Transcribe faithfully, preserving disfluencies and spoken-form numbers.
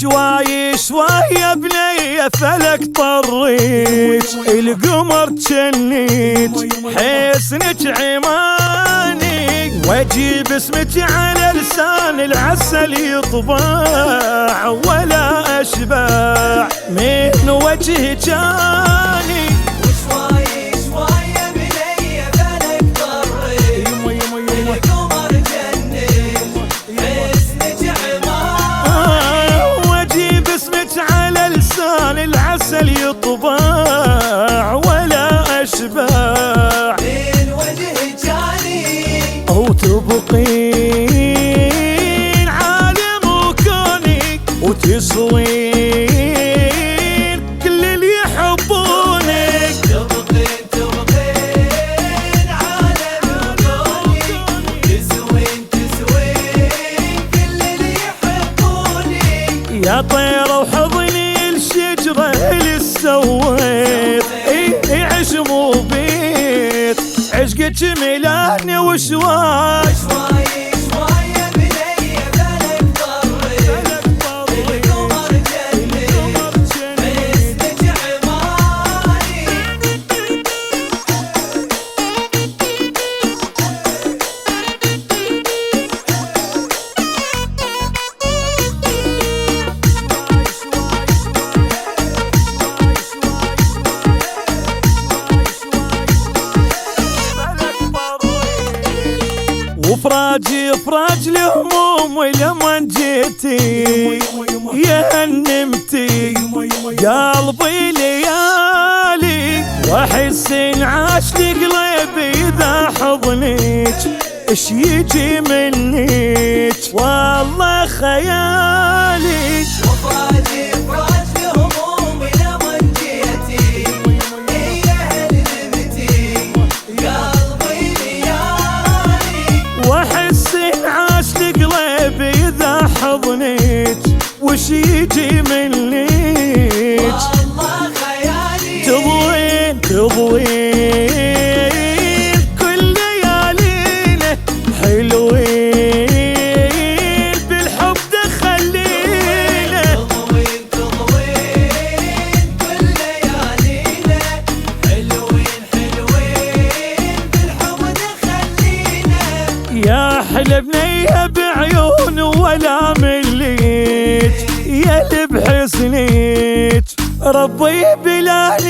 شوي شوي يا بني فلك طريت القمر تشنيت حسنك عماني واجيب اسمك على لسان العسل يطبع ولا اشبع من وجه جاني وشوي شوي يا بني فلك طريت القمر تشنيت حسنك عماني واجيب اسمك على لسان العسل يطبع ولا اشبع من وجه جاني او تبقين عالم وكونك وتصلين كل اللي يحبونك تبقين تبقين عالم وكونك تسوين تسوين كل اللي يحبونك يا طيرة وحضني الشجرة اللي سويت اي عشمو بيت عشقك ملاني وشواي شوي شوي يا بني فلك طريت القمر جنيت حسنك عماني وفراجي فراج الهموم ولما جيتي يا هنمتي قلبي ليالي واحس انعاش قلبي اذا حضنك اش يجي منك والله خيالي وفراجي فراج الهموم لما جيتي يا هنمتي قلبي ليالي واحس انعاش قلبي اذا حضنك وش يجي منك والله خيالي تضوين تضوين كل ليالينا حلوين بالحب دخلينا تضوين تضوين كل ليالينا حلوين حلوين بالحب دخلينا يا حلا بنيه بعيون ولا مليت يا اللي بحسنك ربي بلا